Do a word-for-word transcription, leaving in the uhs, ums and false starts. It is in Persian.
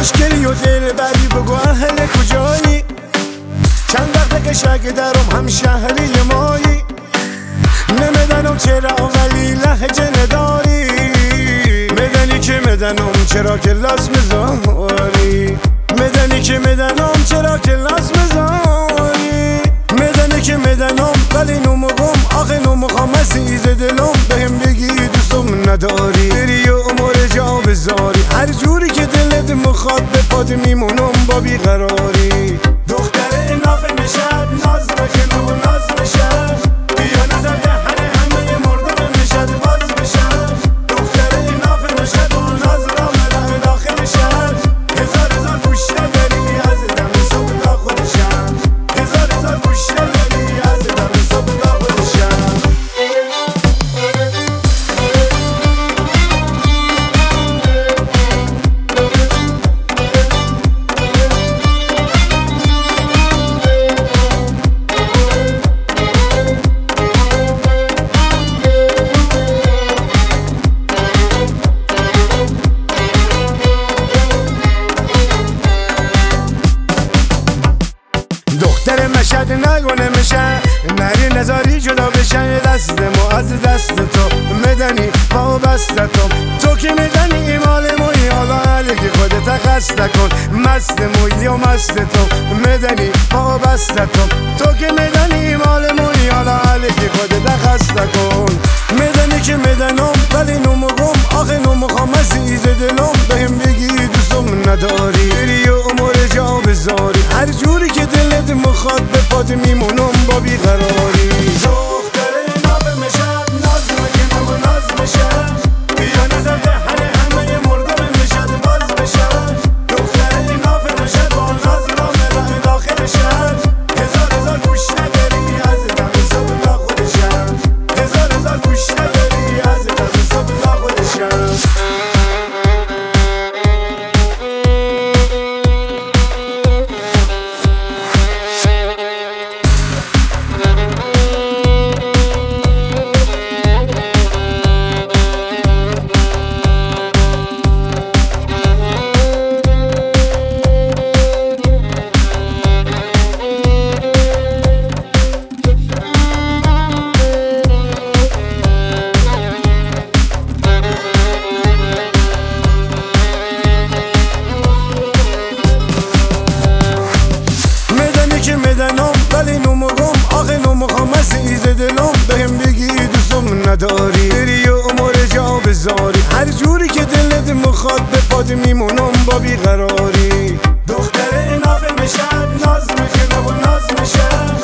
خوشگلی و دل بری بگو اهل کجایی چند وقت که شک درم هم شهری مایی نمیدنم چرا ولی لحجه نداری میدنی که میدنم چرا کلاس مزاری میدنی که میدنم چرا کلاس مزاری میدنی که میدنم ولی نمگم آخه نمخوام عزیز دلم بهم بگی دوستم نداری بری و امور جا بذاری هر جوری که دلت مخواد به پات میمونم با بیقراری دختر ناف مشد ناز بکن و ناز بشد بیا نظر دهن همه مردم مشد باز بشد دختر ناف مشد و ناز را مدام داخل شد هزار هزار گوشه داری از دم صبح تا خودشم هزار هزار گوشه داری از دم صبح تا خودشم دختر مشهد نگونه میشه نری نزاری جدا بشه دستمو از دست تو میدنی با بست تو تو که میدنی ایمال موی حالا علیگی خودت خسته کن مست موی و مست تو میدنی با بست تو تو که میدنی ایمال موی حالا علیگی خودت خسته کن میدنی که میدنم ولی نمگم آخه نمخوام عزیز دلم بهم بگی دوستم نداری بری و امور جا بذاری هر جوری که دلت مخواد به پات میمونم با بیقراری دختر ناف مشد ناز بکن و ناز بشد بیا نظر دهن همه مردم مشد باز بشد دختر ناف مشد با ناز را مدام داخل شد هزار هزار گوشه داری از دم صبح تا خودشم هزار هزار گوشه داری از دم صبح تا خودشم میدنم ولی نمگم آخه نمخوام عزیز دلم بهم بگی دوستم نداری بری و امور جا بذاری هر جوری که دلت مخواد به پات میمونم با بیقراری دختر ناف مشد ناز میکنه و ناز میشه